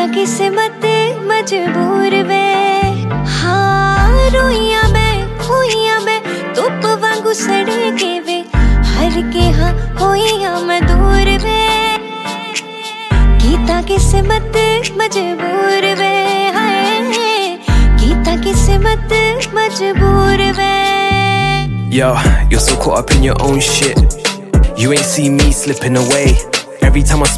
किस्मत मजबूर वे हाँ रोइया मैं धुप वांगू सड़के वे हर के हाँ होइया मैं दूर वे कीता किस्मत मजबूर वे हाय कीता किस्मत मजबूर वे Yo, you're so caught up in your own shit. You ain't see me slipping away. Every time I